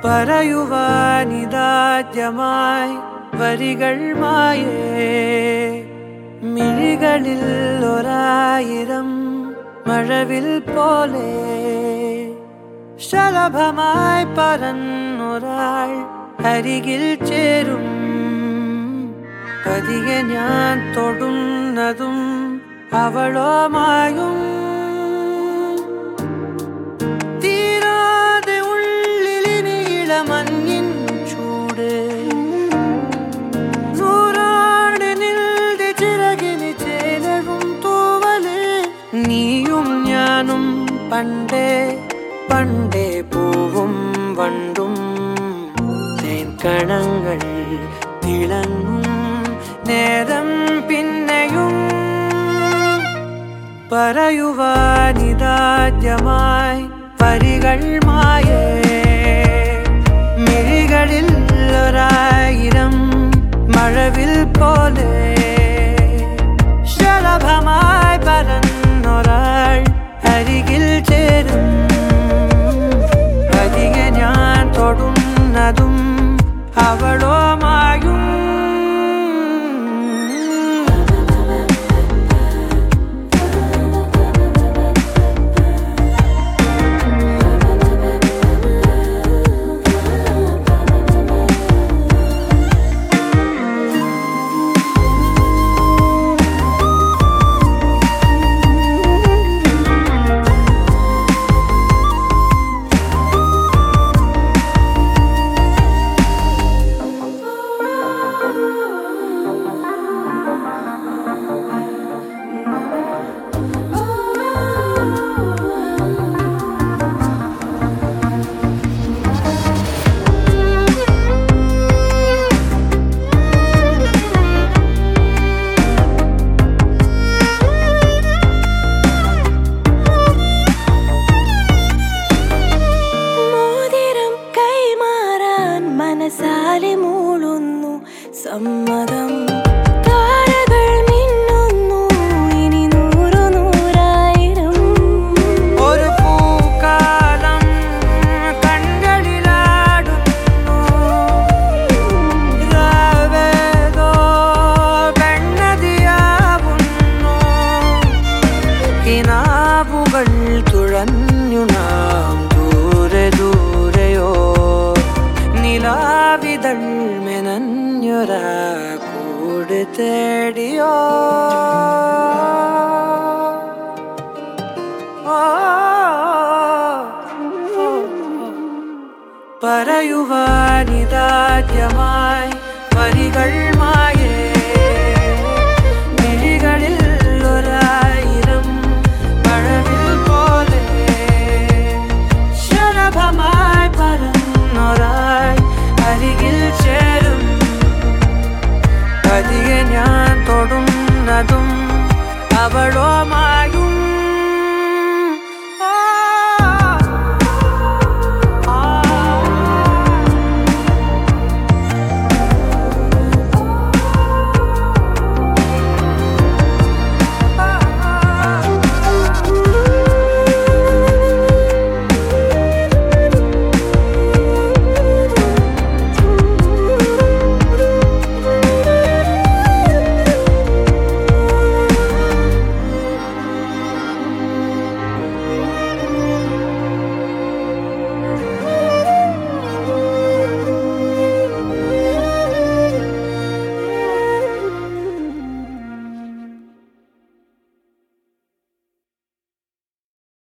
പറയുവാനിതാദ്യമായി വരികൾ മായേ മിഴികളിൽ ഒരായിരം മഴവിൽ പോലെ ശലഭമായി പറന്നൊരാൾ അരികിൽ ചേരും പതിയെ ഞാൻ തൊടുന്നതും അവളോ മായും തീരാതെ ഉള്ളിലിനി ഇളമഞ്ഞിൻ ചൂട് നൂറാണിനിൽ ചിറകിന് ചേലവും തൂവല് നീയും ഞാനും പണ്ടേ പണ്ടേ പൂവും വണ്ടും തേൻകണങ്ങൾ തിളങ്ങും നേരം പിന്നെയും പറയുവാനിതാദ്യമായി വരികൾ മായേ മിഴികളിൽ ഒരായിരം മഴവിൽ പോലെ ശലഭമായി പറന്നൊരാൾ അരികിൽ ചേരും പതിയെ ഞാൻ തൊടുന്നതും അവളോ മായും മനസാലെ മൂളുന്നു സമ്മതം താരകൾ മിന്നുന്നു ഇനി നൂറു നൂറായിരം ഒരു പൂക്കാലം കൺകളിലാടുന്നു രാവേതോ പെണ്ണതിയാവുന്നു കിനാവുകൾ തുഴഞ്ഞു നാം ദൂരെ ദൂരെയോ നിലാവിതൾ മെനഞ്ഞൊരാ കൂട് തേടിയോ പറയുവാനിതാദ്യമായി